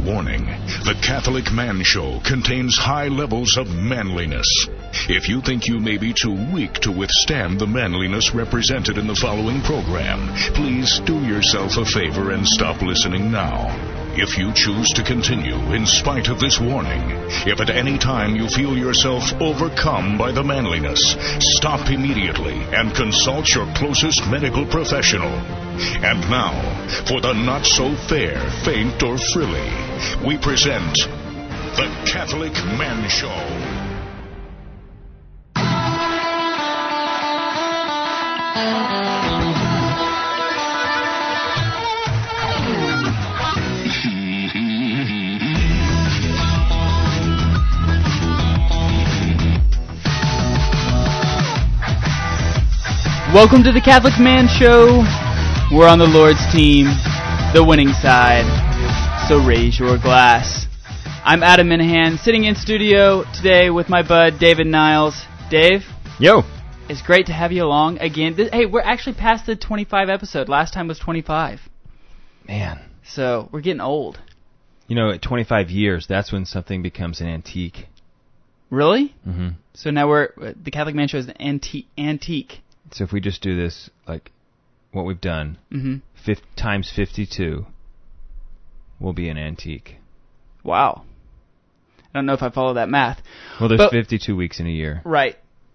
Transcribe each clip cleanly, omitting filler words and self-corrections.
warning. The Catholic Man Show contains high levels of manliness. If you think you may be too weak to withstand the manliness represented in the following program, please do yourself a favor and stop listening now. If you choose to continue in spite of this warning, if at any time you feel yourself overcome by the manliness, stop immediately and consult your closest medical professional. And now, for the not-so-fair, faint, or frilly, we present The Catholic Man Show. Welcome to the Catholic Man Show. We're on the Lord's team, the winning side, so raise your glass. I'm Adam Minahan, sitting in studio today with my bud, David Niles. Dave? Yo! It's great to have you along again. Hey, we're actually past the 25 episode. Last time was 25. Man. So, we're getting old. You know, at 25 years, that's when something becomes an antique. Really? Mm-hmm. So now the Catholic Man Show is an antique. So if we just do this, like what we've done, times 52 will be an antique. Wow. I don't know if I follow that math. Well, there's 52 weeks in a year. Right.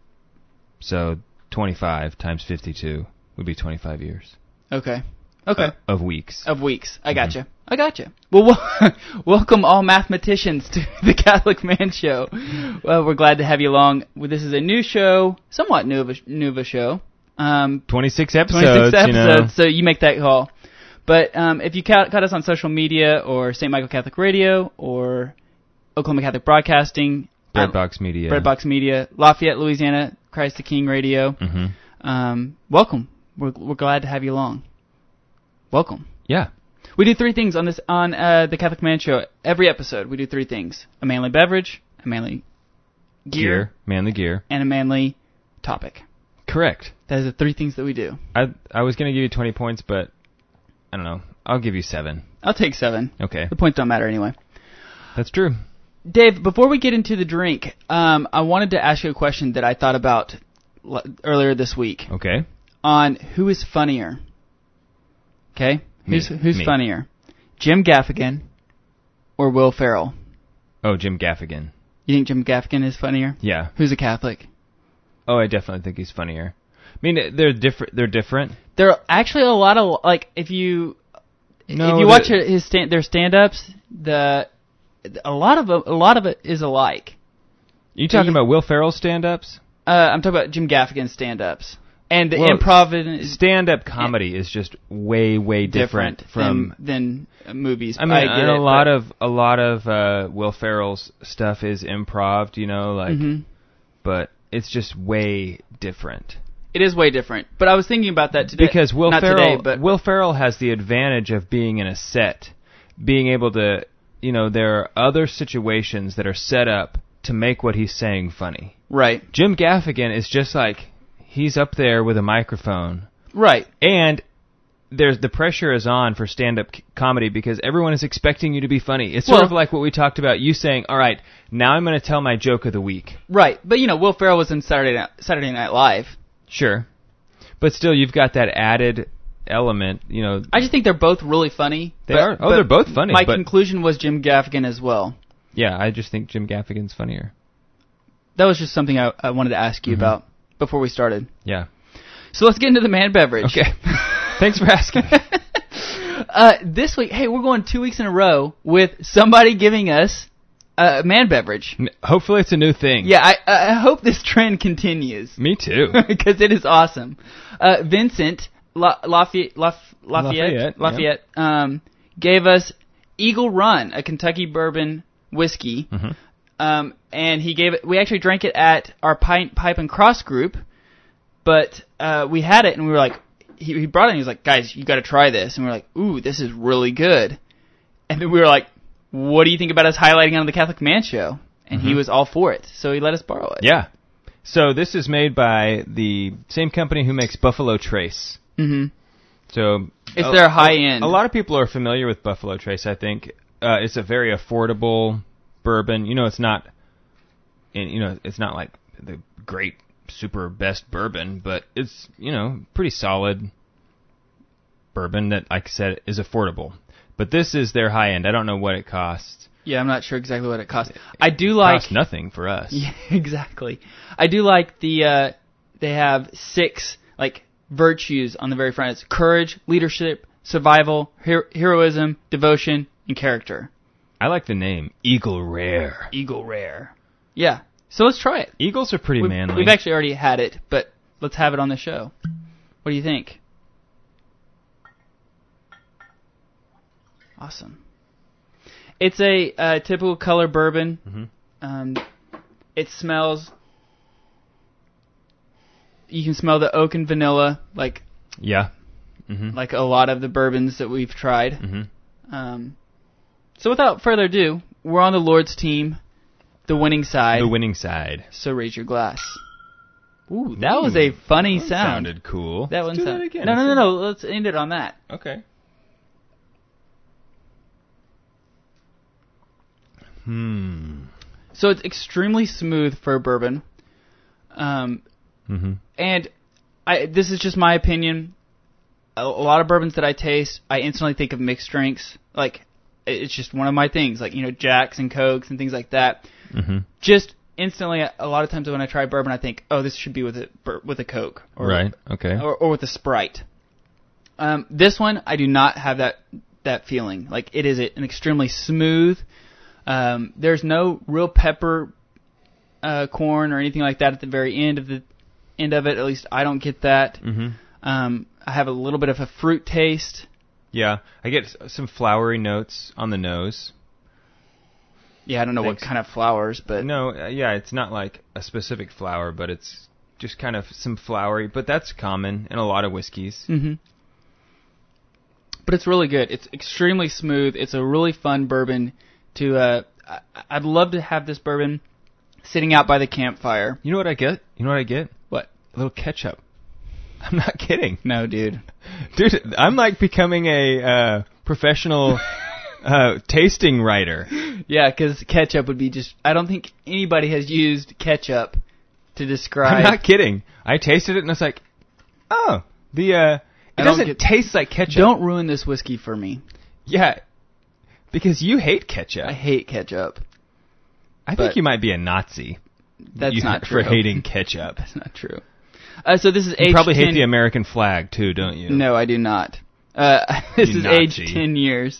So 25 times 52 would be 25 years. Okay. Of weeks. I gotcha. I gotcha. Well, welcome all mathematicians to the Catholic Man Show. Well, we're glad to have you along. This is a new show, somewhat new of a show. 26 episodes, so you make that call. But if you caught us on social media or St. Michael Catholic Radio or Oklahoma Catholic Broadcasting, Breadbox Media, Lafayette, Louisiana, Christ the King Radio, welcome. We're glad to have you along. Welcome. Yeah. We do three things on the Catholic Man Show. Every episode, we do three things: a manly beverage, a manly gear, manly gear, and a manly topic. Correct. That is the three things that we do. I was going to give you 20 points, but I don't know. I'll give you 7. I'll take 7. Okay. The points don't matter anyway. That's true. Dave, before we get into the drink, I wanted to ask you a question that I thought about earlier this week. Okay. On who is funnier. Okay? Who's Me. funnier? Jim Gaffigan or Will Ferrell? Oh, Jim Gaffigan. You think Jim Gaffigan is funnier? Yeah. Who's a Catholic? Oh, I definitely think he's funnier. I mean, they're different. There are actually a lot of, like, if you watch their stand-ups, a lot of it is alike. You talking about Will Ferrell's stand-ups? I'm talking about Jim Gaffigan's stand-ups. And the improv stand-up comedy is just way different from than movies. I mean, a lot of Will Ferrell's stuff is improv, but it's just way different. It is way different. But I was thinking about that today. Because Will Ferrell has the advantage of being in a set, being able to, there are other situations that are set up to make what he's saying funny. Right. Jim Gaffigan is just like, he's up there with a microphone. Right. And the pressure is on for stand-up comedy because everyone is expecting you to be funny. It's sort of like what we talked about, you saying, all right, now I'm going to tell my joke of the week. Right. But, Will Ferrell was in Saturday Night Live. Sure. But still, you've got that added element, I just think they're both really funny. They're both funny. My conclusion was Jim Gaffigan as well. Yeah, I just think Jim Gaffigan's funnier. That was just something I wanted to ask you about before we started. Yeah. So let's get into the man beverage. Okay. Thanks for asking. This week, hey, we're going 2 weeks in a row with somebody giving us a man beverage. Hopefully it's a new thing. Yeah, I hope this trend continues. Me too. Because it is awesome. Vincent Lafayette gave us Eagle Run, a Kentucky bourbon whiskey. Mm-hmm. And we actually drank it at our Pipe and Cross group, but we had it and we were like, he brought it and he was like, guys, you got to try this. And we were like, ooh, this is really good. And then we were like, what do you think about us highlighting on the Catholic Man Show? And he was all for it, so he let us borrow it. Yeah. So this is made by the same company who makes Buffalo Trace. Mm-hmm. So it's their high end. A lot of people are familiar with Buffalo Trace, I think. it's a very affordable bourbon. It's not, it's not like the great, super best bourbon, but it's, pretty solid bourbon that, like I said, is affordable. But this is their high end. I don't know what it costs. Yeah, I'm not sure exactly what it costs. I do like... It costs nothing for us. Yeah, exactly. I do like they have 6, virtues on the very front. It's courage, leadership, survival, heroism, devotion, and character. I like the name. Eagle Rare. Eagle Rare. Yeah. So let's try it. Eagles are pretty manly. We've actually already had it, but let's have it on the show. What do you think? Awesome. It's a typical color bourbon. Mm-hmm. It smells... You can smell the oak and vanilla, Yeah. Mm-hmm. Like a lot of the bourbons that we've tried. Mm-hmm. So without further ado, we're on the Lord's team, the winning side. The winning side. So raise your glass. Ooh, that was a funny sound. Sounded cool. That Let's one do sounded... that again. No. Let's end it on that. Okay. So it's extremely smooth for a bourbon. Mm-hmm. And this is just my opinion. A lot of bourbons that I taste, I instantly think of mixed drinks. It's just one of my things. Jacks and Cokes and things like that. Mm-hmm. Just instantly, a lot of times when I try bourbon, I think, oh, this should be with a Coke. Right, okay. Or with a Sprite. This one, I do not have that feeling. It is an extremely smooth... there's no real pepper corn or anything like that at the very end of it. At least I don't get that. Mm-hmm. I have a little bit of a fruit taste. Yeah, I get some flowery notes on the nose. Yeah, I don't know what kind of flowers, but... No, it's not like a specific flower, but it's just kind of some flowery, but that's common in a lot of whiskeys. Mm-hmm. But it's really good. It's extremely smooth. It's a really fun bourbon to... I'd love to have this bourbon sitting out by the campfire. You know what I get? What? A little ketchup. I'm not kidding. No, dude. Dude, I'm becoming a professional tasting writer. Yeah, because ketchup would be just... I don't think anybody has used ketchup to describe... I'm not kidding. I tasted it and I was like, oh, it doesn't taste like ketchup. Don't ruin this whiskey for me. Yeah, because you hate ketchup. I hate ketchup. I think you might be a Nazi. That's not true. For hating ketchup. That's not true. So this is age... You probably hate the American flag, too, don't you? No, I do not. This is aged 10 years.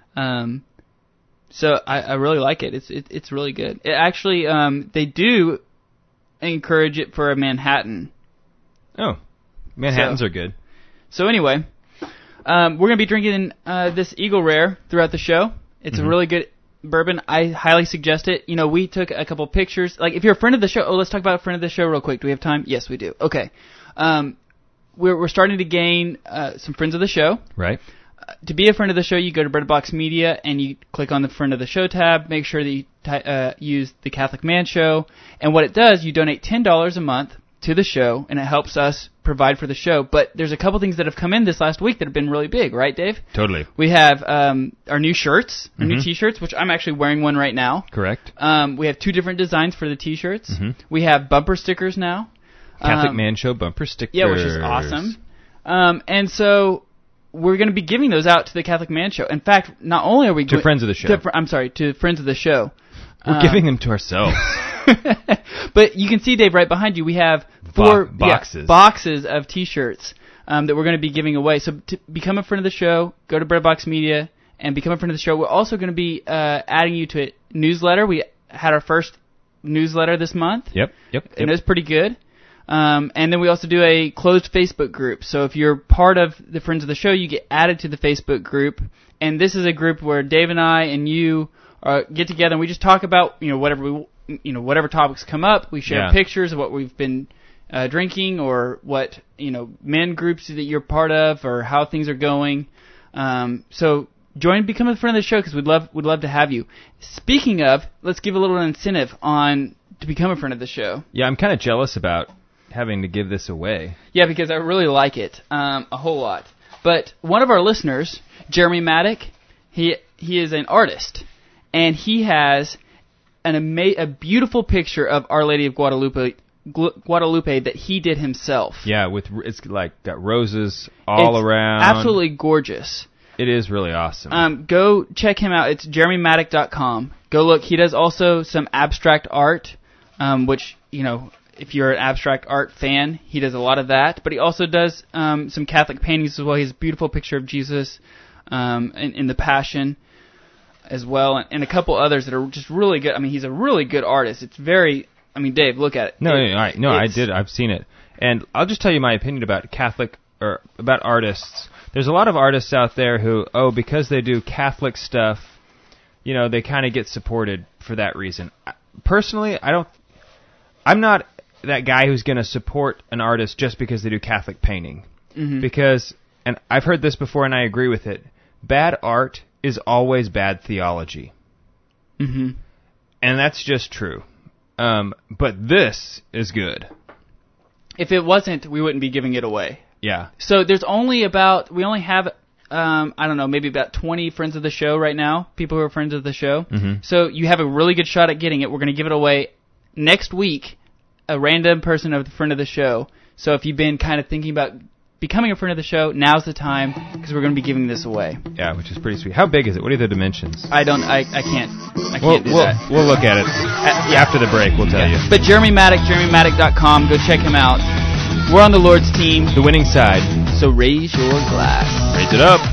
So I really like it. It's really good. It actually, they do encourage it for a Manhattan. Oh, Manhattans are good. So anyway, we're going to be drinking this Eagle Rare throughout the show. It's a really good bourbon. I highly suggest it. We took a couple pictures. If you're a friend of the show... let's talk about a friend of the show real quick. Do we have time? Yes, we do. Okay. We're starting to gain some friends of the show. Right. To be a friend of the show, you go to Bread Box Media and you click on the Friend of the Show tab. Make sure that you use the Catholic Man Show. And what it does, you donate $10 a month to the show, and it helps us provide for the show. But there's a couple things that have come in this last week that have been really big, right, Dave? Totally. We have our new shirts, our new T-shirts, which I'm actually wearing one right now. Correct. We have 2 different designs for the T-shirts. We have bumper stickers now. Catholic Man Show bumper stickers. Yeah, which is awesome. And so we're going to be giving those out to the Catholic Man Show. In fact, not only are we... To friends of the show. To friends of the show. We're giving them to ourselves. But you can see, Dave, right behind you, we have 4 boxes of T-shirts that we're going to be giving away. So to become a friend of the show, go to Breadbox Media and become a friend of the show. We're also going to be adding you to a newsletter. We had our first newsletter this month. Yep. And it was pretty good. And then we also do a closed Facebook group. So if you're part of the Friends of the Show, you get added to the Facebook group. And this is a group where Dave and I and you get together and we just talk about whatever topics come up. We share pictures of what we've been drinking, or what men groups that you're part of, or how things are going. So become a friend of the show, because we'd love to have you. Speaking of, let's give a little incentive to become a friend of the show. Yeah, I'm kind of jealous about having to give this away. Yeah, because I really like it a whole lot. But one of our listeners, Jeremy Maddock, he he is an artist, and he has a beautiful picture of Our Lady of Guadalupe that he did himself. Yeah, it's like got roses all around. Absolutely gorgeous. It is really awesome. Go check him out. It's jeremymaddock.com. Go look. He does also some abstract art, which, if you're an abstract art fan, he does a lot of that. But he also does some Catholic paintings as well. He has a beautiful picture of Jesus in the Passion as well, and a couple others that are just really good. I mean, he's a really good artist. It's very... I mean, Dave, look at it. I did. I've seen it. And I'll just tell you my opinion about about artists. There's a lot of artists out there who, because they do Catholic stuff, they kind of get supported for that reason. Personally, I'm not that guy who's going to support an artist just because they do Catholic painting. Mm-hmm. Because, and I've heard this before and I agree with it, bad art is always bad theology. Mm-hmm. And that's just true. But this is good. If it wasn't, we wouldn't be giving it away. Yeah. So we only have, maybe about 20 friends of the show right now, people who are friends of the show. Mm-hmm. So you have a really good shot at getting it. We're going to give it away next week, a random person of the friend of the show. So if you've been kind of thinking about becoming a friend of the show, now's the time, because we're going to be giving this away. Yeah, which is pretty sweet. How big is it? What are the dimensions? I can't do that. We'll look at it after the break, we'll tell you. But Jeremy Maddock, jeremymaddock.com, go check him out. We're on the Lord's team. The winning side. So raise your glass. Raise it up.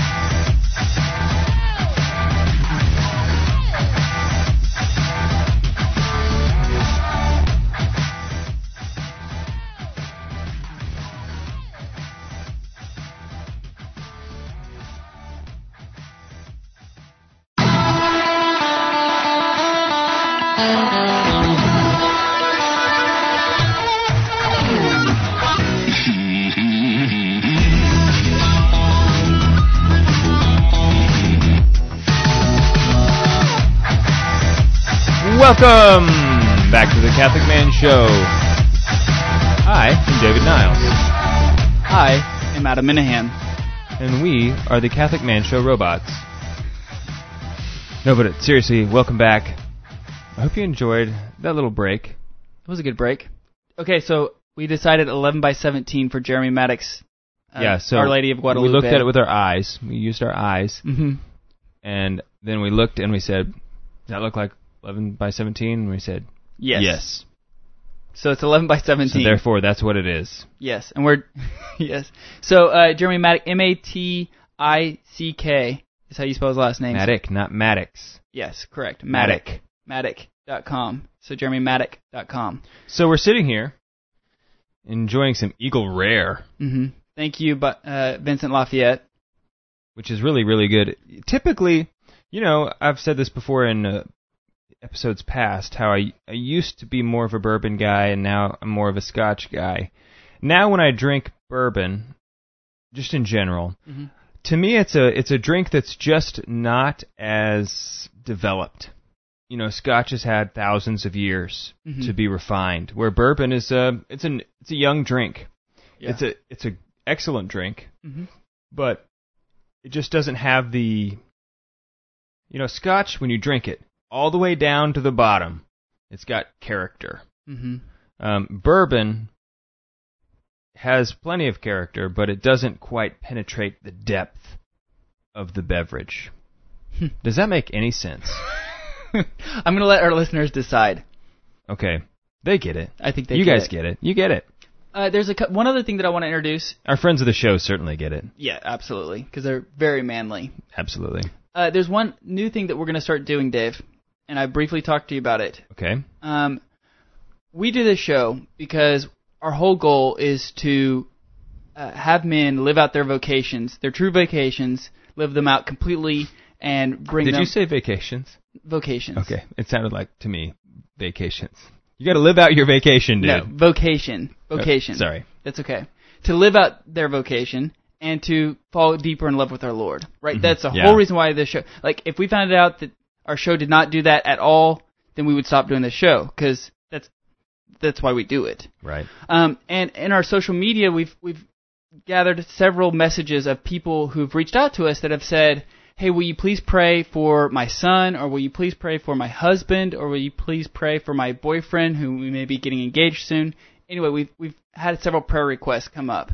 Welcome back to the Catholic Man Show. I am David Niles. I am Adam Minahan. And we are the Catholic Man Show robots. No, but seriously, welcome back. I hope you enjoyed that little break. It was a good break. Okay, so we decided 11 by 17 for Jeremy Maddock's so Our Lady of Guadalupe. We looked at it with our eyes. We used our eyes. Mm-hmm. And then we looked and we said, does that look like 11 by 17? And we said, yes. So it's 11 by 17. So therefore, that's what it is. Yes, and we're... yes. So Jeremy Maddock, M-A-T-I-C-K is how you spell his last name. Maddock, not Maddox. Yes, correct. Maddock. Maddock.com. So jeremymaddock.com. So we're sitting here enjoying some Eagle Rare. Mm-hmm. Thank you, Vincent Lafayette. Which is really, really good. Typically, I've said this before in episodes past, how I used to be more of a bourbon guy, and now I'm more of a Scotch guy. Now when I drink bourbon, just in general, mm-hmm. to me it's a drink that's just not as developed. Scotch has had thousands of years mm-hmm. to be refined, where bourbon is it's a young drink. Yeah. It's a excellent drink, mm-hmm. but it just doesn't have the Scotch, when you drink it all the way down to the bottom, it's got character. Mm-hmm. Bourbon has plenty of character, but it doesn't quite penetrate the depth of the beverage. Does that make any sense? I'm going to let our listeners decide. Okay. They get it. I think you guys get it. You get it. There's one other thing that I want to introduce. Our friends of the show certainly get it. Yeah, absolutely, because they're very manly. Absolutely. There's one new thing that we're going to start doing, Dave, and I briefly talked to you about it. Okay. We do this show because our whole goal is to have men live out their vocations, their true vocations, live them out completely, and bring them... Did you say vacations? Vocations. Okay. It sounded like, to me, vacations. You got to live out your vacation, dude. No, vocation. Vocation. Sorry. That's okay. To live out their vocation and to fall deeper in love with our Lord. Right? Mm-hmm. That's the whole reason why this show... Like, if we found out that our show did not do that at all, then we would stop doing the show, because that's why we do it. Right. And in our social media, we've gathered several messages of people who've reached out to us that have said, hey, will you please pray for my son, or will you please pray for my husband, or will you please pray for my boyfriend who we may be getting engaged soon? Anyway, we've had several prayer requests come up,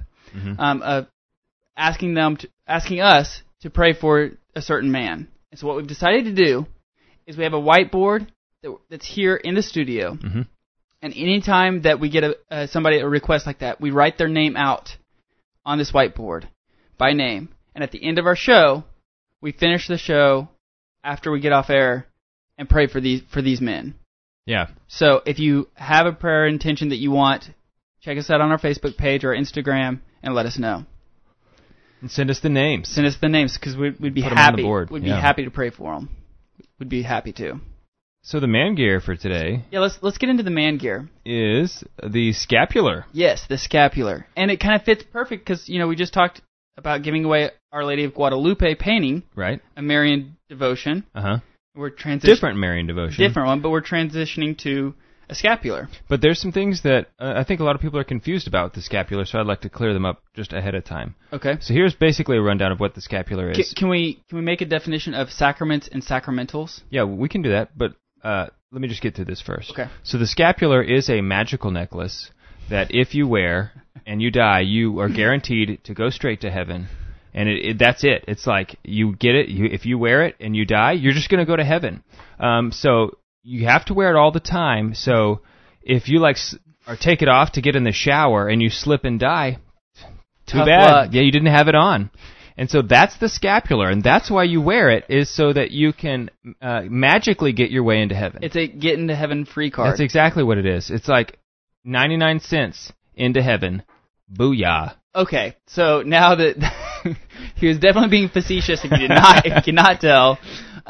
asking us to pray for a certain man. And so what we've decided to do is we have a whiteboard that's here in the studio, and anytime that we get a request like that, we write their name out on this whiteboard by name. And at the end of our show, we finish the show after we get off air and pray for these men. Yeah. So if you have a prayer intention that you want, check us out on our Facebook page or Instagram and let us know. And send us the names. Send us the names because we'd be Put happy. them on the board. We'd be happy to pray for them. We'd be happy to. So the man gear for today. Yeah, let's get into the man gear. Is the scapular. Yes, the scapular, and it kind of fits perfect because we just talked about giving away Our Lady of Guadalupe painting, right? A Marian devotion. We're different Marian devotion. Different one, but we're transitioning to a scapular. But there's some things that I think a lot of people are confused about with the scapular, so I'd like to clear them up just ahead of time. Okay. So here's basically a rundown of what the scapular is. Can we make a definition of sacraments and sacramentals? Yeah, we can do that, but let me just get to this first. Okay. So the scapular is a magical necklace that if you wear and you die, you are guaranteed to go straight to heaven. And that's it. It's like you get it. If you wear it and you die, you're just going to go to heaven. So you have to wear it all the time. So if you or take it off to get in the shower and you slip and die, too Tough bad. luck. Yeah, you didn't have it on. And so that's the scapular, and that's why you wear it, is so that you can magically get your way into heaven. It's a get into heaven free card. That's exactly what it is. It's like 99 cents into heaven. Booyah. Okay, so now that he was definitely being facetious, if you cannot tell.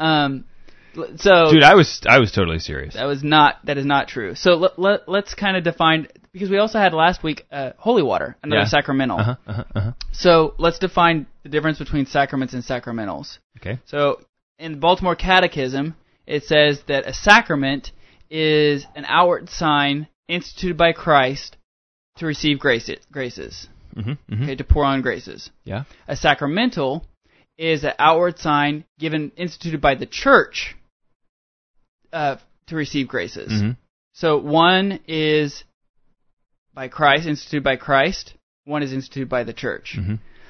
So dude, I was totally serious. That is not true. So let's kind of define, because we also had last week holy water, another sacramental. So let's define the difference between sacraments and sacramentals. Okay. So in the Baltimore Catechism, it says that a sacrament is an outward sign instituted by Christ to receive graces. Okay, to pour on graces. Yeah. A sacramental is an outward sign instituted by the church to receive graces. So one is by Christ, instituted by Christ. One is instituted by the church.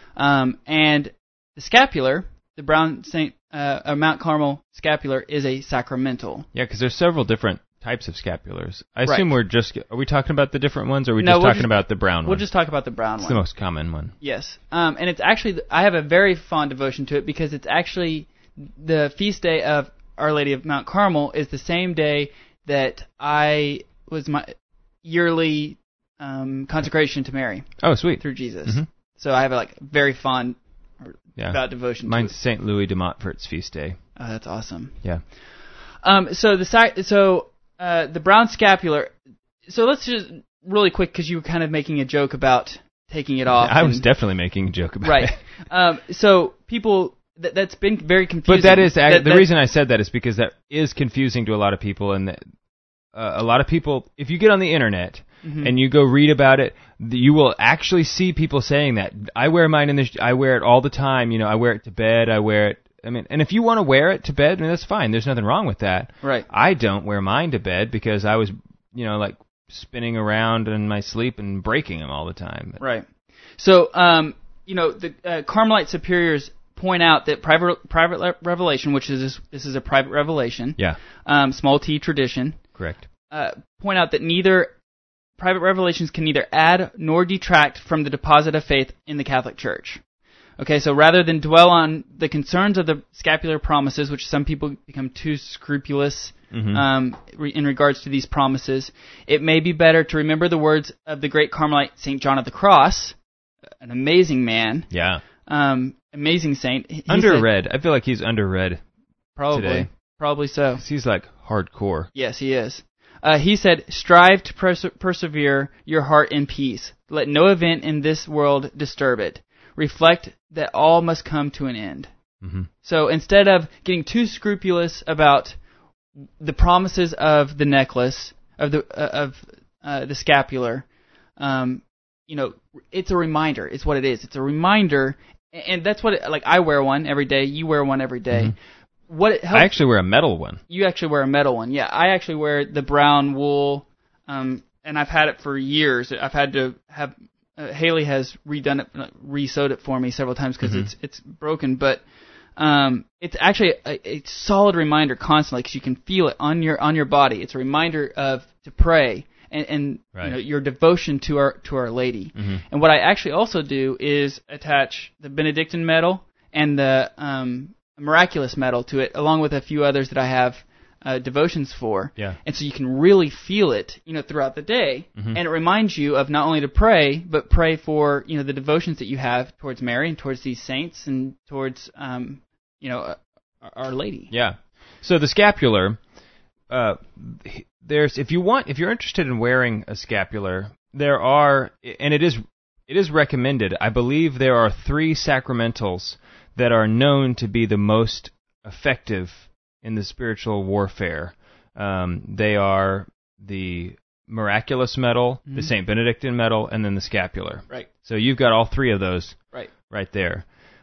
And the scapular, the brown Mount Carmel scapular, is a sacramental. Yeah, because there's several different types of scapulars. I assume are we talking about the different ones, or are we talking about the brown one? We'll just talk about the brown one. It's the most common one. Yes. And it's actually, I have a very fond devotion to it because it's actually the feast day of Our Lady of Mount Carmel is the same day that I was my yearly consecration to Mary. Oh, sweet. Through Jesus. So I have a very fond about devotion Mine's to it. St. Louis de Montfort's feast day. Oh, that's awesome. Yeah. So the brown scapular. So let's just really quick, because you were kind of making a joke about taking it off. I was definitely making a joke about it. Right. So people, that's been very confusing. But that is the reason I said that is because that is confusing to a lot of people, and a lot of people, if you get on the internet and you go read about it, you will actually see people saying that. I wear mine I wear it all the time. I wear it to bed. I wear it. And if you want to wear it to bed, that's fine. There's nothing wrong with that. Right. I don't wear mine to bed because I was, spinning around in my sleep and breaking them all the time. Right. So, the Carmelite superiors point out that private revelation, which is this is a private revelation. Yeah. Small t tradition. Correct. Point out that neither private revelations can neither add nor detract from the deposit of faith in the Catholic Church. Okay, so rather than dwell on the concerns of the scapular promises, which some people become too scrupulous in regards to these promises, it may be better to remember the words of the great Carmelite St. John of the Cross, an amazing man. Yeah. Amazing saint. Underread. I feel like he's underread today. Probably so. He's hardcore. Yes, he is. He said, "Strive to persevere your heart in peace. Let no event in this world disturb it. Reflect that all must come to an end." So instead of getting too scrupulous about the promises of the necklace, of the scapular, it's a reminder. It's what it is. It's a reminder And that's what I wear one every day. You wear one every day. Mm-hmm. What it helps, I actually wear a metal one. You actually wear a metal one. Yeah, I actually wear the brown wool, and I've had it for years. I've had to have Haley has redone it, re-sewed it for me several times because it's broken. But it's actually a solid reminder constantly because you can feel it on your body. It's a reminder to pray and right. Your devotion to Our Lady. Mm-hmm. And what I actually also do is attach the Benedictine medal and the miraculous medal to it, along with a few others that I have devotions for. Yeah. And so you can really feel it, throughout the day. Mm-hmm. And it reminds you of not only to pray, but pray for, the devotions that you have towards Mary and towards these saints and towards, Our Lady. Yeah. So the scapular, if you're interested in wearing a scapular, there are, and it is recommended. I believe there are 3 sacramentals that are known to be the most effective in the spiritual warfare. They are the miraculous medal, the St. Benedictine medal, and then the scapular. Right. So you've got all 3 of those right there.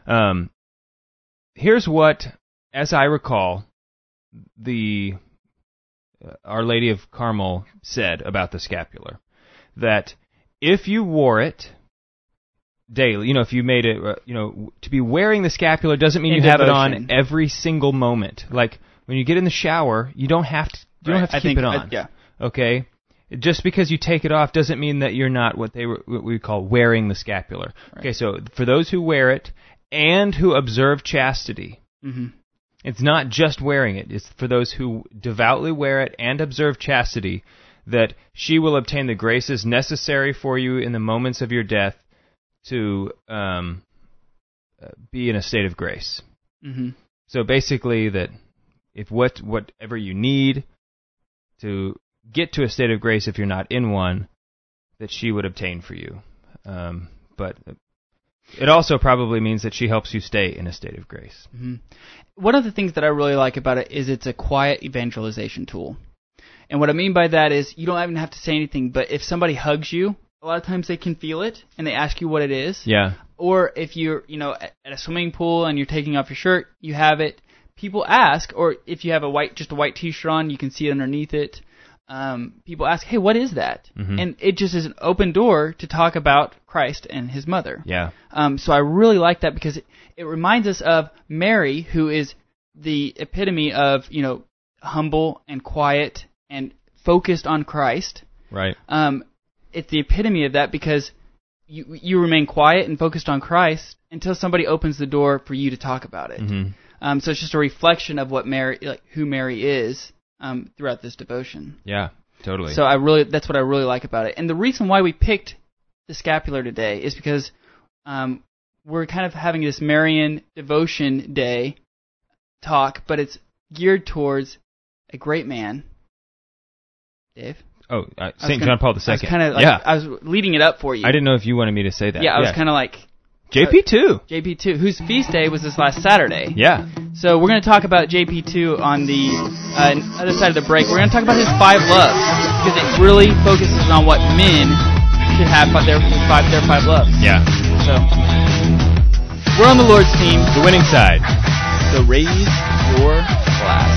Here's what, as I recall, the Our Lady of Carmel said about the scapular, that if you wore it daily, if you made it, to be wearing the scapular doesn't mean you have it on every single moment. Like when you get in the shower, you don't have to keep it on. Okay? Just because you take it off doesn't mean that you're not what we call wearing the scapular. Right. Okay, so for those who wear it and who observe chastity, it's not just wearing it. It's for those who devoutly wear it and observe chastity, that she will obtain the graces necessary for you in the moments of your death to be in a state of grace. Mm-hmm. So basically that if whatever you need to get to a state of grace if you're not in one, that she would obtain for you. But it also probably means that she helps you stay in a state of grace. Mm-hmm. One of the things that I really like about it is it's a quiet evangelization tool. And what I mean by that is you don't even have to say anything, but if somebody hugs you, a lot of times they can feel it, and they ask you what it is. Yeah. Or if you're, at a swimming pool and you're taking off your shirt, you have it. People ask, or if you have just a white T-shirt on, you can see it underneath it. People ask, hey, what is that? Mm-hmm. And it just is an open door to talk about Christ and his mother. Yeah. So I really like that because it reminds us of Mary, who is the epitome of, humble and quiet and focused on Christ. Right. It's the epitome of that because you remain quiet and focused on Christ until somebody opens the door for you to talk about it. Mm-hmm. So it's just a reflection of what who Mary is throughout this devotion. Yeah, totally. So that's what I really like about it. And the reason why we picked the scapular today is because we're kind of having this Marian devotion day talk, but it's geared towards a great man. Dave? Oh, St. John Paul II. I was leading it up for you. I didn't know if you wanted me to say that. Yeah, I was kind of like... JP2. JP2, whose feast day was this last Saturday. Yeah. So we're going to talk about JP2 on the other side of the break. We're going to talk about his 5 loves, because it really focuses on what men should have their 5 loves. Yeah. So we're on the Lord's team. The winning side. So raise your glass.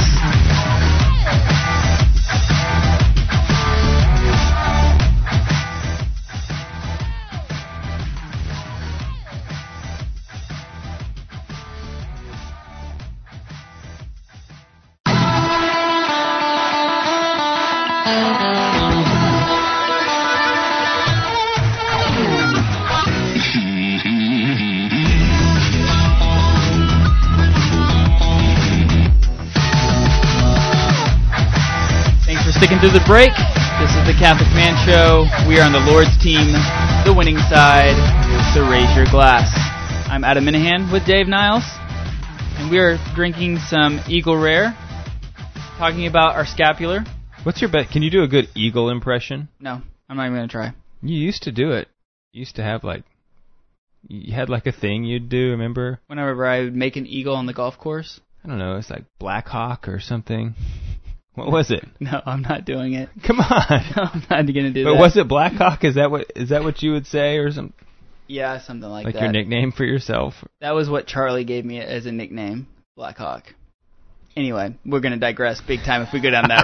Sticking through the break. This is the Catholic Man Show. We are on the Lord's team, the winning side. So raise your glass. I'm Adam Minahan with Dave Niles, and we are drinking some Eagle Rare, talking about our scapular. What's your bet? Can you do a good eagle impression? No, I'm not even going to try. You used to do it. You used to have you had a thing you'd do, remember? Whenever I would make an eagle on the golf course. I don't know, it's like Black Hawk or something. What was it? No, I'm not doing it. Come on. No, I'm not going to do that. But was it Black Hawk? Is that what you would say or something? Yeah, something like that. Like your nickname for yourself? That was what Charlie gave me as a nickname, Blackhawk. Anyway, we're going to digress big time if we go down that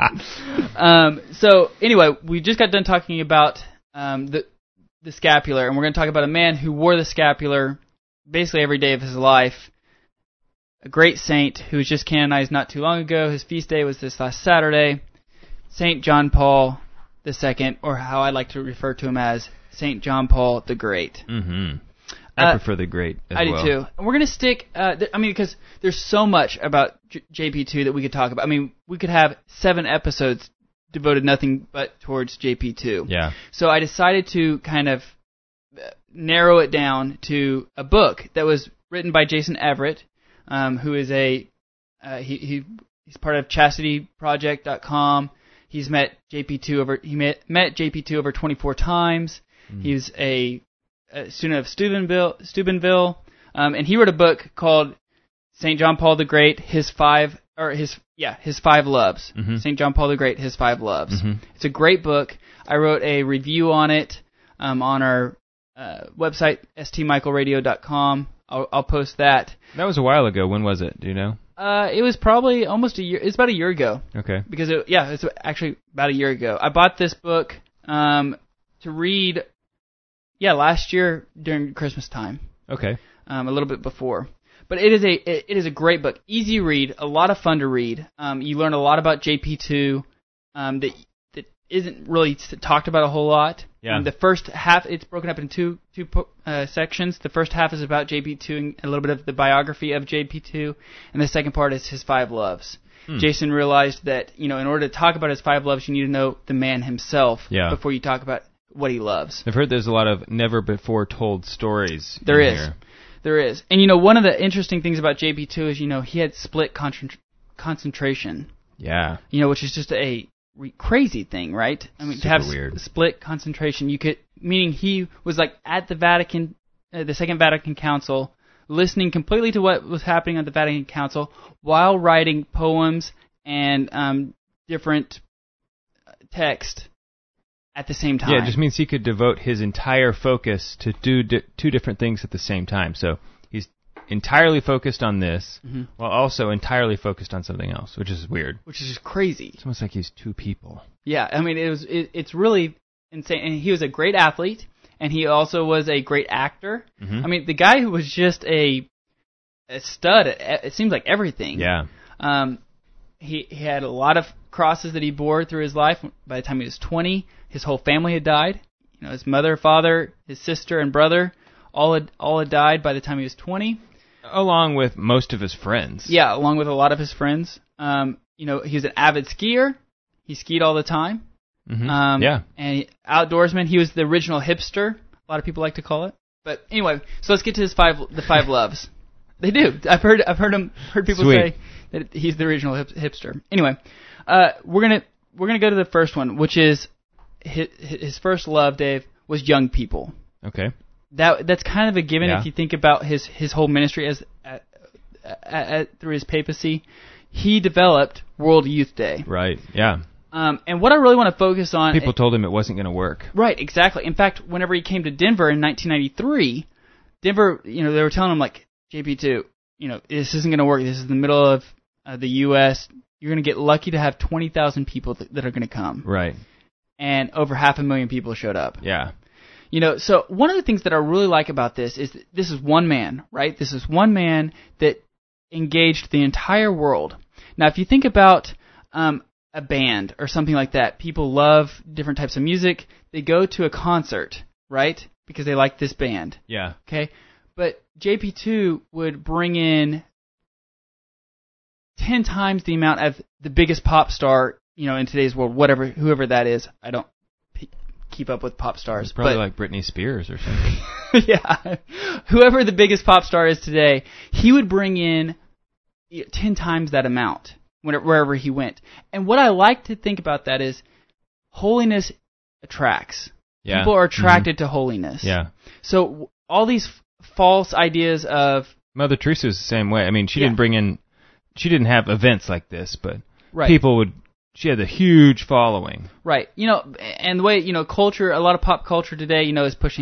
road. So anyway, we just got done talking about the scapular, and we're going to talk about a man who wore the scapular basically every day of his life. A great saint who was just canonized not too long ago. His feast day was this last Saturday. St. John Paul II, or how I like to refer to him as St. John Paul the Great. Mm-hmm. I prefer the Great as well. I do too. And we're going to stick, because there's so much about JP2 that we could talk about. I mean, we could have 7 episodes devoted nothing but towards JP2. Yeah. So I decided to kind of narrow it down to a book that was written by Jason Everett, who is he's part of ChastityProject.com. He's met JP2 over 24 times. Mm. He's a student of Steubenville, and he wrote a book called St. John Paul the Great, His Five Loves. Mm-hmm. St. John Paul the Great, His Five Loves. Mm-hmm. It's a great book. I wrote a review on it on our website, stmichaelradio.com. I'll post that. That was a while ago. When was it? Do you know? It was probably almost a year. It's about a year ago. Okay. Because it's actually about a year ago. I bought this book to read. Last year during Christmas time. Okay. A little bit before, but it is a great book. Easy read, a lot of fun to read. You learn a lot about JP2 that isn't really talked about a whole lot. Yeah. The first half, it's broken up in two sections. The first half is about JP2 and a little bit of the biography of JP2, and the second part is his 5 loves. Jason realized that in order to talk about his 5 loves, you need to know the man himself before you talk about what he loves. I've heard there's a lot of never before told stories. There is. And one of the interesting things about JP2 is he had split concentration. Yeah. Which is just a crazy thing, right? I mean, super to have weird. Split concentration, meaning he was like at the Vatican, the Second Vatican Council, listening completely to what was happening at the Vatican Council while writing poems and different text at the same time. Yeah, it just means he could devote his entire focus to do 2 different things at the same time. So he's entirely focused on this, while also entirely focused on something else, which is weird. Which is just crazy. It's almost like he's 2 people. Yeah, I mean, it's really insane. And he was a great athlete, and he also was a great actor. Mm-hmm. I mean, the guy who was just a stud at, it seems like everything. Yeah. He had a lot of crosses that he bore through his life. By the time he was 20, his whole family had died. His mother, father, his sister, and brother all had died by the time he was 20. Along with most of his friends. Yeah, along with a lot of his friends. He was an avid skier. He skied all the time. Mm-hmm. And outdoorsman. He was the original hipster. A lot of people like to call it. But anyway, so let's get to the 5 loves. They do. I've heard people Sweet. say that he's the original hipster. Anyway, we're gonna go to the first one, which is his first love, Dave, was young people. Okay. That's kind of a given if you think about his whole ministry as through his papacy. He developed World Youth Day. Right. Yeah. And what I really want to focus on... People told him it wasn't going to work. Right, exactly. In fact, whenever he came to Denver in 1993, Denver, they were telling him, like, JP2, this isn't going to work. This is the middle of the U.S. You're going to get lucky to have 20,000 people that are going to come. Right. And over 500,000 people showed up. Yeah. So one of the things that I really like about this is this is one man, right? This is one man that engaged the entire world. Now, if you think about a band or something like that, people love different types of music. They go to a concert, right? Because they like this band. Yeah. Okay? But JP2 would bring in 10 times the amount of the biggest pop star, in today's world, whoever that is. I don't keep up with pop stars. It's probably like Britney Spears or something. Yeah. Whoever the biggest pop star is today, he would bring in 10 times that amount wherever he went. And what I like to think about that is holiness attracts. Yeah. People are attracted to holiness. Yeah. So all these false ideas of... Mother Teresa was the same way. I mean, she didn't have events like this, but she had a huge following. Right. And the way, culture, a lot of pop culture today, is pushing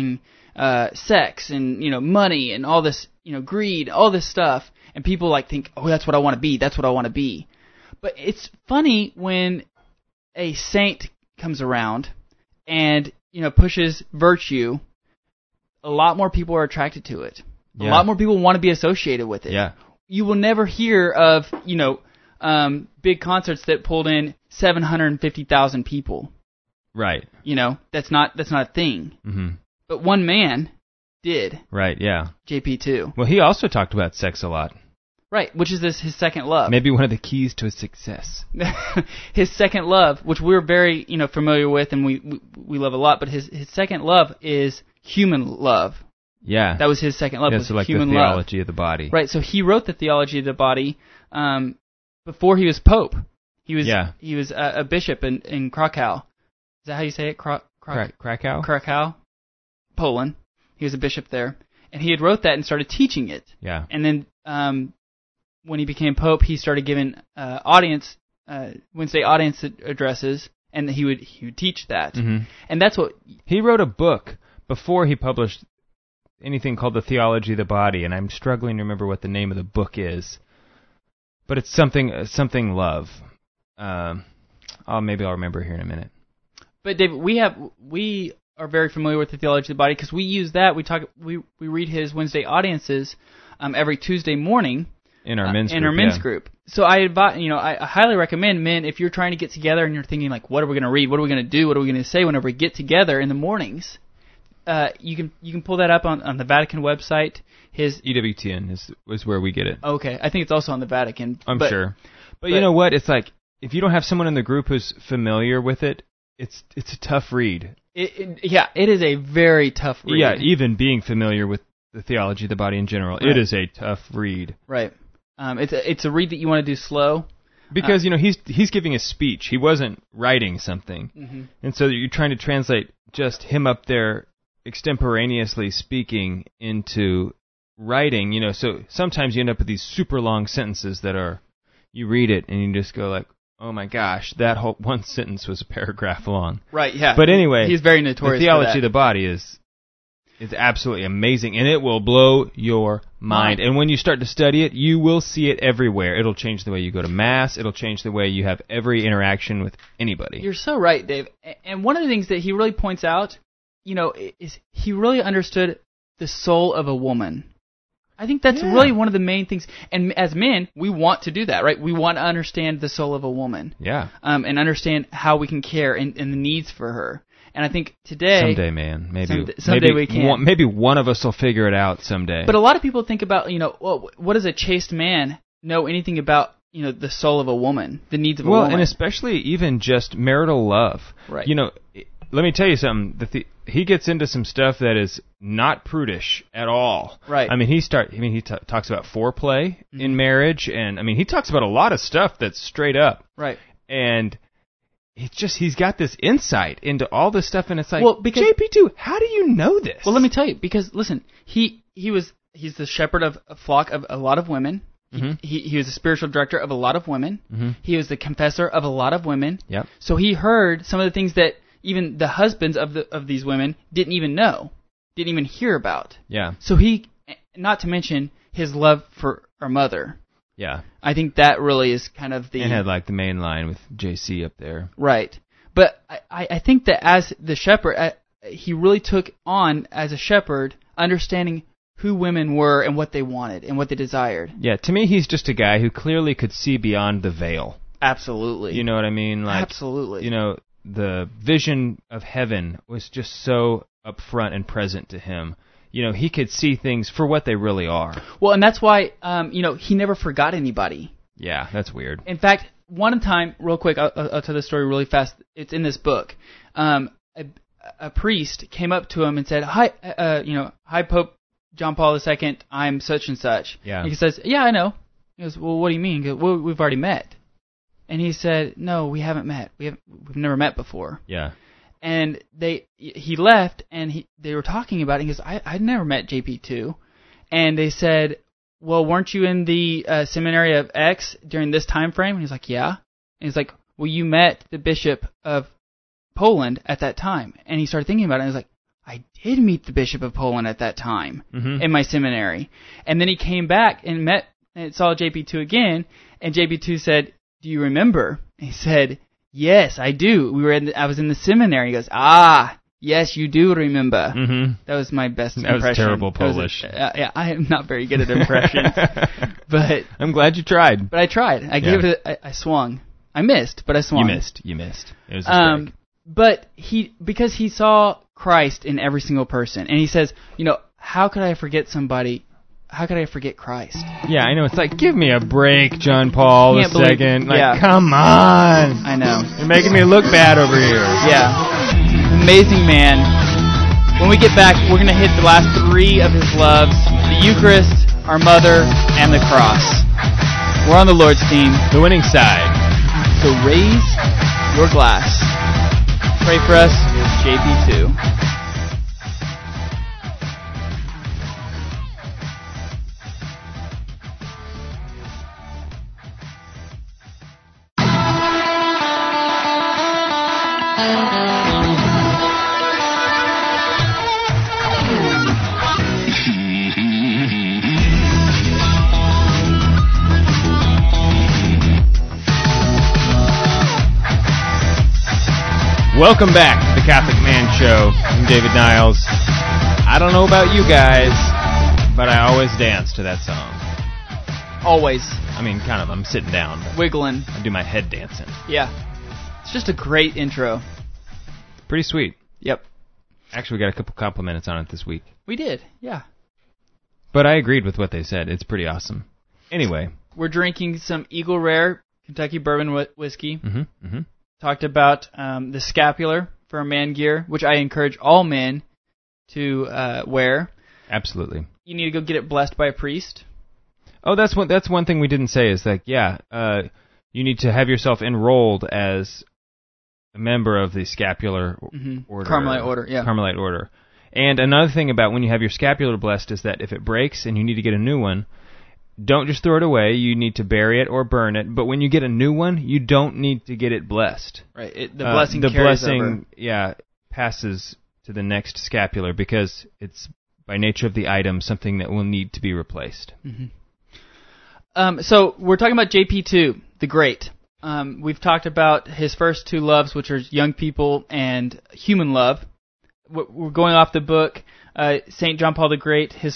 sex and, money and all this, greed, all this stuff. And people like think, oh, that's what I want to be. That's what I want to be. But it's funny when a saint comes around and, pushes virtue, a lot more people are attracted to it. A lot more people want to be associated with it. Yeah. You will never hear of, big concerts that pulled in 750,000 people. Right. That's not a thing. Mm-hmm. But one man did. Right, yeah. JP2. Well, he also talked about sex a lot. Right, which is his second love. Maybe one of the keys to his success. His second love, which we're very, familiar with and we love a lot, but his second love is human love. Yeah. That was his second love, yeah, was so like human the love. theology of the body. Right, so he wrote the theology of the body before he was pope. He was a bishop in Krakow. Is that how you say it? Krakow? Krakow, Poland. He was a bishop there. And he had wrote that and started teaching it. Yeah. And then when he became pope, he started giving Wednesday audience addresses, and he would teach that. Mm-hmm. And that's what... He wrote a book before he published anything called The Theology of the Body, and I'm struggling to remember what the name of the book is. But it's something love. Maybe I'll remember here in a minute. But David, we are very familiar with the theology of the body because we use that. We read his Wednesday audiences every Tuesday morning in our men's group. So I highly recommend men, if you're trying to get together and you're thinking like, what are we going to read? What are we going to do? What are we going to say whenever we get together in the mornings? You can pull that up on the Vatican website. His EWTN is where we get it. Okay, I think it's also on the Vatican. I'm sure. But you know what? It's like if you don't have someone in the group who's familiar with it, it's a tough read. It is a very tough read. Yeah, even being familiar with the theology of the body in general, right. It is a tough read. Right. It's a read that you want to do slow. Because, he's giving a speech. He wasn't writing something. Mm-hmm. And so you're trying to translate just him up there extemporaneously speaking into writing, so sometimes you end up with these super long sentences that are, you read it and you just go like, oh my gosh, that whole one sentence was a paragraph long. Right, yeah. But anyway, he's very notorious the theology for that. of the body is absolutely amazing, and it will blow your mind. And when you start to study it, you will see it everywhere. It'll change the way you go to Mass. It'll change the way you have every interaction with anybody. You're so right, Dave. And one of the things that he really points out, is he really understood the soul of a woman. I think that's really one of the main things. And as men, we want to do that, right? We want to understand the soul of a woman. Yeah. And understand how we can care and the needs for her. And I think today... Someday, man. Someday we can. Maybe one of us will figure it out someday. But a lot of people think about, what does a chaste man know anything about, the soul of a woman, the needs of a woman? Well, and especially even just marital love. Right. Let me tell you something. He gets into some stuff that is not prudish at all. Right. I mean, he talks about foreplay in marriage, and he talks about a lot of stuff that's straight up. Right. And he's got this insight into all this stuff, and it's like, JP2, how do you know this? Well, let me tell you, because listen, he's the shepherd of a flock of a lot of women. Mm-hmm. He was the spiritual director of a lot of women. Mm-hmm. He was the confessor of a lot of women. Yep. So he heard some of the things that even the husbands of these women didn't even know, didn't even hear about. Yeah. So not to mention his love for our mother. Yeah. I think that really is kind of the... And had like the main line with JC up there. Right. But I think that as the shepherd, he really took on, as a shepherd, understanding who women were and what they wanted and what they desired. Yeah, to me, he's just a guy who clearly could see beyond the veil. Absolutely. You know what I mean? Like, absolutely. The vision of heaven was just so upfront and present to him. He could see things for what they really are. Well, and that's why, he never forgot anybody. Yeah, that's weird. In fact, one time, real quick, I'll tell the story really fast. It's in this book. A priest came up to him and said, "Hi, Pope John Paul II, I'm such and such." Yeah. And he says, "Yeah, I know." He goes, "Well, what do you mean?" He goes, "Well, we've already met." And he said, "No, we haven't met. We've never met before." Yeah. And he left, and they were talking about it. He goes, I'd never met JP2. And they said, "Well, weren't you in the seminary of X during this time frame?" And he's like, "Yeah." And he's like, "Well, you met the bishop of Poland at that time." And he started thinking about it, and he's like, I did meet the Bishop of Poland at that time Mm-hmm. in my seminary. And then he came back and met and saw JP2 again, and JP2 said, do you remember? And he said, yes, I do. I was in the seminary. He goes, yes, you do remember. Mm-hmm. That was my best That impression. was terrible Polish. Yeah, I am not very good at impressions. but I'm glad you tried. I tried. I gave it I swung. I missed, but I swung. You missed. It was a mistake. But because he saw Christ in every single person, and he says, how could I forget somebody? How could I forget Christ? Yeah, I know. It's like, give me a break, John Paul, Can't a believe- second. Like, yeah. come on. I know. You're making me look bad over here. Yeah. Amazing man. When we get back, we're going to hit the last 3 of his loves: the Eucharist, our mother, and the cross. We're on the Lord's team. The winning side. So raise your glass. Pray for us. Here's JP2. Welcome back to the Catholic Man Show. I'm David Niles. I don't know about you guys, but I always dance to that song. Always. I mean, kind of. I'm sitting down. But Wiggling. I do my head dancing. Yeah. It's just a great intro. Pretty sweet. Yep. Actually, we got a couple compliments on it this week. We did. Yeah. But I agreed with what they said. It's pretty awesome. Anyway. We're drinking some Eagle Rare Kentucky Bourbon whiskey. Mm-hmm. Mm-hmm. Talked about the scapular for man gear, which I encourage all men to wear. Absolutely. You need to go get it blessed by a priest. Oh, that's one thing we didn't say is that, you need to have yourself enrolled as a member of the scapular order. Carmelite order, yeah. Carmelite order. And another thing about when you have your scapular blessed is that if it breaks and you need to get a new one, don't just throw it away. You need to bury it or burn it. But when you get a new one, you don't need to get it blessed. Right. The blessing carries over. Passes to the next scapular because it's by nature of the item something that will need to be replaced. Mm-hmm. So we're talking about JP2, the Great. We've talked about his first 2 loves, which are young people and human love. We're going off the book, St. John Paul the Great, his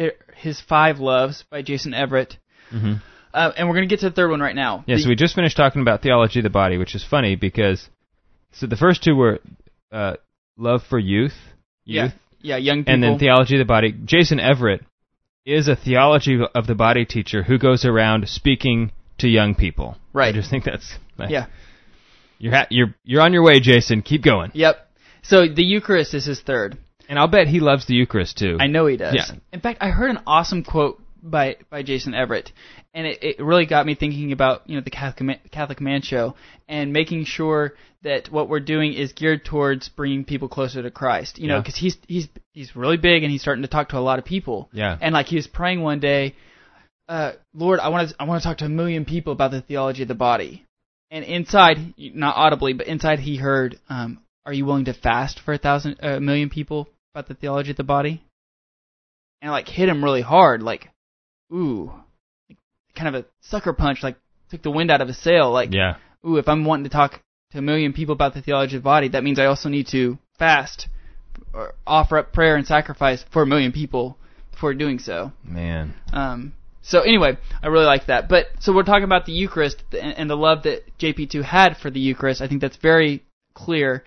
5 loves by Jason Everett. Mm-hmm. And we're going to get to the third one right now. Yeah, so we just finished talking about theology of the body, which is funny because the first 2 were love for youth. Yeah, young people. And then theology of the body. Jason Everett is a theology of the body teacher who goes around speaking to young people. Right. I just think that's... Yeah. You're on your way, Jason. Keep going. Yep. So the Eucharist is his third. And I'll bet he loves the Eucharist, too. I know he does. Yeah. In fact, I heard an awesome quote by Jason Everett, and it really got me thinking about the Catholic Man Show and making sure that what we're doing is geared towards bringing people closer to Christ. Because he's really big and he's starting to talk to a lot of people. Yeah. And like he was praying one day, Lord, I want to talk to 1 million people about the theology of the body. And inside, not audibly, but inside he heard, are you willing to fast for 1 million people about the theology of the body? And it hit him really hard, ooh, kind of a sucker punch, took the wind out of his sail, ooh, if I'm wanting to talk to 1 million people about the theology of the body, that means I also need to fast or offer up prayer and sacrifice for 1 million people before doing so. Man. So anyway, I really like that. But so we're talking about the Eucharist and the love that JP2 had for the Eucharist. I think that's very clear.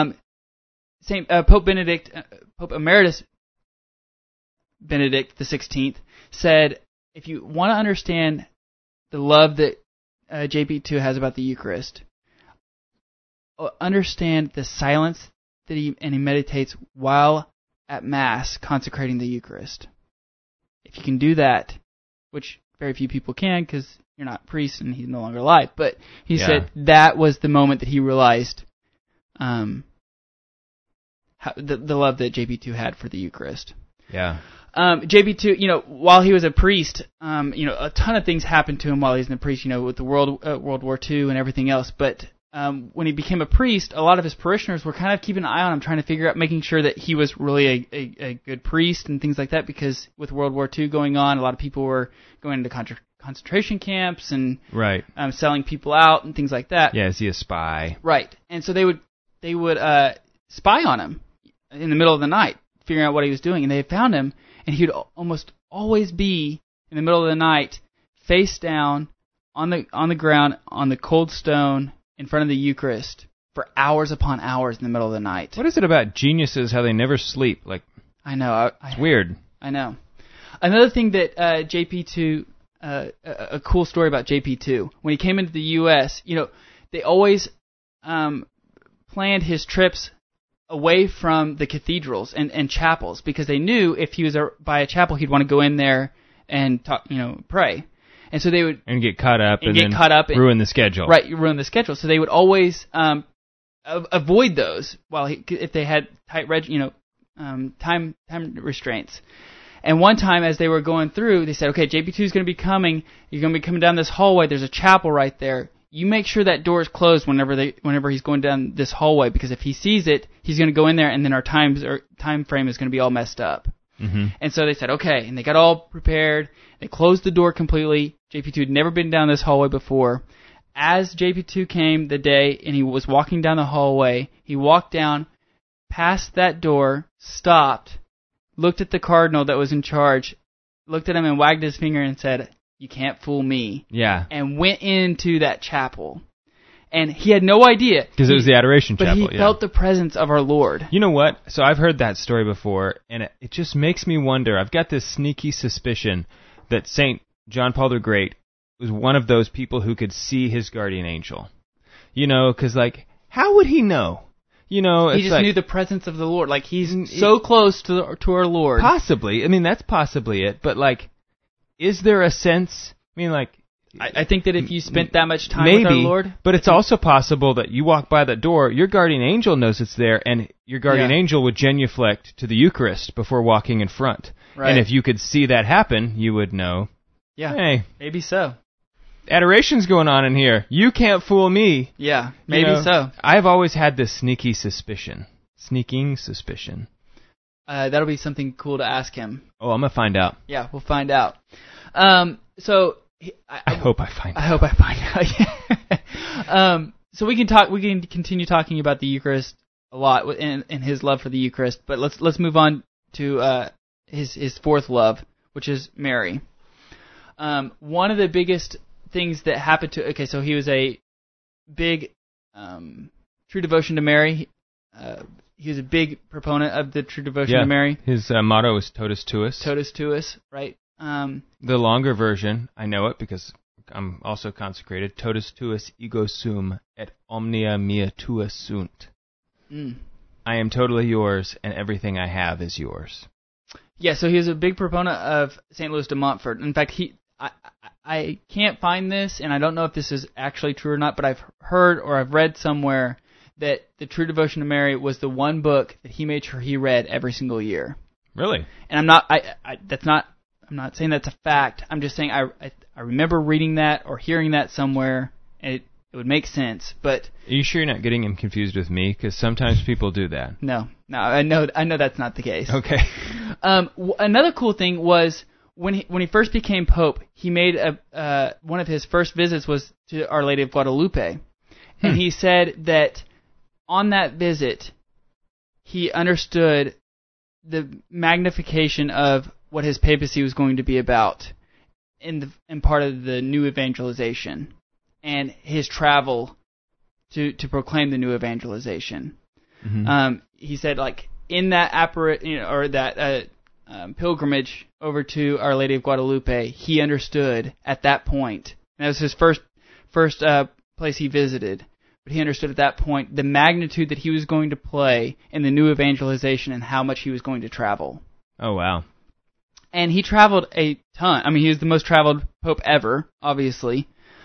Pope Emeritus Benedict XVI said, if you want to understand the love that JP2 has about the Eucharist, understand the silence that he meditates while at Mass consecrating the Eucharist. If you can do that, which very few people can because you're not priests and he's no longer alive, but he said that was the moment that he realized the love that JP2 had for the Eucharist. Yeah. JP2, while he was a priest, a ton of things happened to him while he was a priest, with the World War II and everything else. But when he became a priest, a lot of his parishioners were kind of keeping an eye on him, trying to figure out, making sure that he was really a good priest and things like that, because with World War II going on, a lot of people were going into concentration camps and Right. Selling people out and things like that. Yeah, is he a spy? Right. And so they would spy on him in the middle of the night, figuring out what he was doing, and they found him, and he would almost always be in the middle of the night, face down on the ground on the cold stone in front of the Eucharist for hours upon hours in the middle of the night. What is it about geniuses, how they never sleep? Like, I know. it's weird. I know. Another thing that JP2, a cool story about JP2, when he came into the U.S., they always planned his trips away from the cathedrals and chapels, because they knew if he was by a chapel, he'd want to go in there and talk, pray. And so they would get caught up and ruin the schedule. Right, you ruin the schedule. So they would always avoid those if they had tight time restraints. And one time, as they were going through, they said, "Okay, JP2 is going to be coming. You're going to be coming down this hallway. There's a chapel right there. You make sure that door is closed whenever he's going down this hallway, because if he sees it, he's going to go in there, and then our time frame is going to be all messed up." Mm-hmm. And so they said, okay, and they got all prepared. They closed the door completely. JP2 had never been down this hallway before. As JP2 came the day and he was walking down the hallway, he walked down, past that door, stopped, looked at the cardinal that was in charge, looked at him and wagged his finger and said, "You can't fool me." Yeah. And went into that chapel. And he had no idea. Because it was the Adoration Chapel. But he felt the presence of our Lord. You know what? So I've heard that story before, and it just makes me wonder. I've got this sneaky suspicion that St. John Paul the Great was one of those people who could see his guardian angel. Because, how would he know? He just knew the presence of the Lord. Like, he's so close to our Lord. Possibly. I mean, that's possibly it. But, is there a sense? I mean, I think that if you spent that much time maybe, with our Lord... But it's also possible that you walk by that door, your guardian angel knows it's there, and your guardian angel would genuflect to the Eucharist before walking in front. Right. And if you could see that happen, you would know, hey, maybe so. Adoration's going on in here. You can't fool me. Yeah, maybe so. I've always had this sneaking suspicion. That'll be something cool to ask him. Oh, I'm going to find out. Yeah, we'll find out. I hope I find out. I hope I find out. So we can continue talking about the Eucharist a lot and his love for the Eucharist, but let's move on to his fourth love, which is Mary. One of the biggest things that happened so he was a big true devotion to Mary. He was a big proponent of the true devotion to Mary. His motto is Totus Tuus. Totus Tuus, right. The longer version, I know it because I'm also consecrated. Totus Tuus ego sum et omnia mea tua sunt. I am totally yours, and everything I have is yours. Yeah, so he was a big proponent of St. Louis de Montfort. In fact, I can't find this, and I don't know if this is actually true or not, but I've heard or I've read somewhere that the True Devotion to Mary was the one book that he made sure he read every single year. Really? And I'm not saying that's a fact. I'm just saying I remember reading that or hearing that somewhere, and it would make sense. But are you sure you're not getting him confused with me? Because sometimes people do that. No, I know that's not the case. Okay. Another cool thing was when he first became Pope, he made one of his first visits was to Our Lady of Guadalupe, and he said that on that visit he understood the magnification of what his papacy was going to be about in part of the new evangelization and his travel to proclaim the new evangelization. Mm-hmm. He said, in that pilgrimage over to Our Lady of Guadalupe, he understood at that point, and that was his first place he visited, but he understood at that point the magnitude that he was going to play in the new evangelization and how much he was going to travel. Oh, wow. And he traveled a ton. I mean, he was the most traveled pope ever, obviously.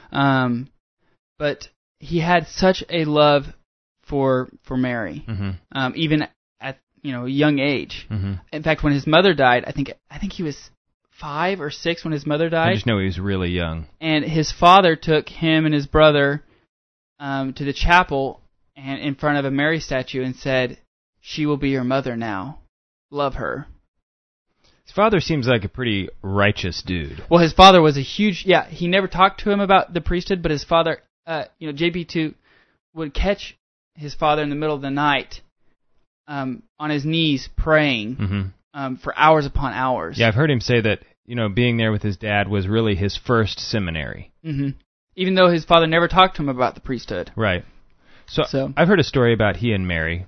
But he had such a love for Mary, mm-hmm. Even at a young age. Mm-hmm. In fact, when his mother died, I think he was 5 or 6 when his mother died. I just know he was really young. And his father took him and his brother to the chapel and in front of a Mary statue and said, "She will be your mother now. Love her." His father seems like a pretty righteous dude. Well, his father was a huge... Yeah, he never talked to him about the priesthood, but his father, JP2 would catch his father in the middle of the night on his knees praying for hours upon hours. Yeah, I've heard him say that, being there with his dad was really his first seminary. Mm-hmm. Even though his father never talked to him about the priesthood. Right. So I've heard a story about he and Mary.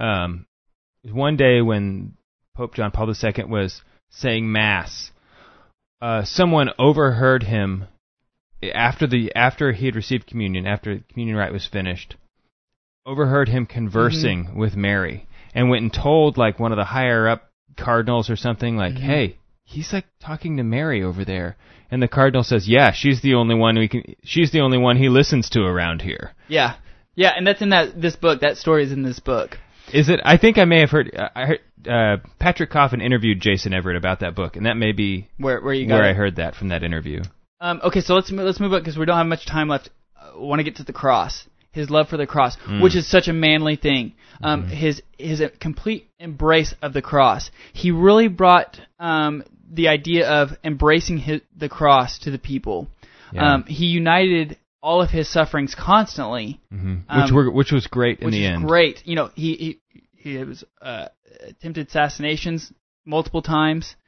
One day when Pope John Paul II was saying Mass, someone overheard him after he had received communion, after the communion rite was finished, overheard him conversing with Mary, and went and told like one of the higher up cardinals or something, like, "Hey, he's like talking to Mary over there." And the cardinal says, "Yeah, she's the only one he listens to around here." Yeah, and that's in this book. That story is in this book. Is it? I think I may have heard. I heard Patrick Coffin interviewed Jason Everett about that book, and that may be where I heard that from that interview. Okay, so let's move up because we don't have much time left. I want to get to the cross. His love for the cross, which is such a manly thing. His complete embrace of the cross. He really brought the idea of embracing the cross to the people. Yeah. He united all of his sufferings constantly, which was great in the end. Great, he was attempted assassinations multiple times,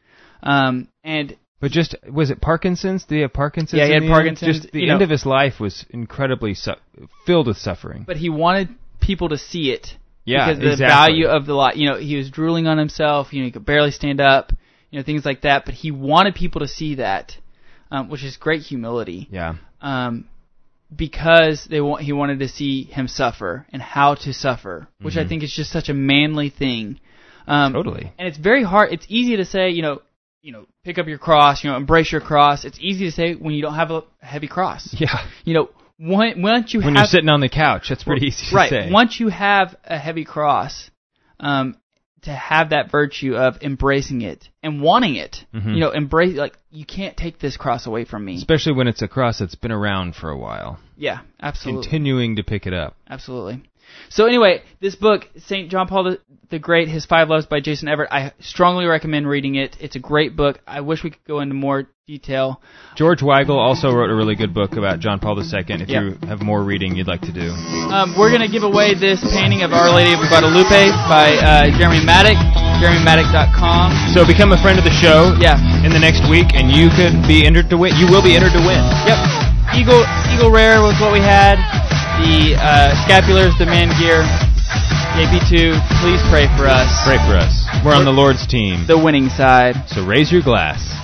But just, was it Parkinson's? Did he have Parkinson's? Yeah, he had Parkinson's. Just the end of his life was incredibly filled with suffering. But he wanted people to see it. Yeah, because the value of the life. He was drooling on himself. He could barely stand up. Things like that. But he wanted people to see that, which is great humility. Yeah. Because he wanted to see him suffer and how to suffer, which I think is just such a manly thing. Totally. And it's very hard. It's easy to say, pick up your cross, embrace your cross. It's easy to say when you don't have a heavy cross. Yeah. Once you when you're sitting on the couch, that's pretty easy to say. Right. Once you have a heavy cross, to have that virtue of embracing it and wanting it, embrace, you can't take this cross away from me. Especially when it's a cross that's been around for a while. Yeah, absolutely. Continuing to pick it up. Absolutely. So anyway, this book, St. John Paul the Great, His Five Loves by Jason Everett, I strongly recommend reading it. It's a great book. I wish we could go into more detail. George Weigel also wrote a really good book about John Paul II, if you have more reading you'd like to do. We're going to give away this painting of Our Lady of Guadalupe by Jeremy Maddock, jeremymaddock.com. So become a friend of the show in the next week, and you could be entered to win. You will be entered to win. Yep. Eagle Rare was what we had. The scapulars, the man gear. JP2, please pray for us. Pray for us. We're on the Lord's team. The winning side. So raise your glass.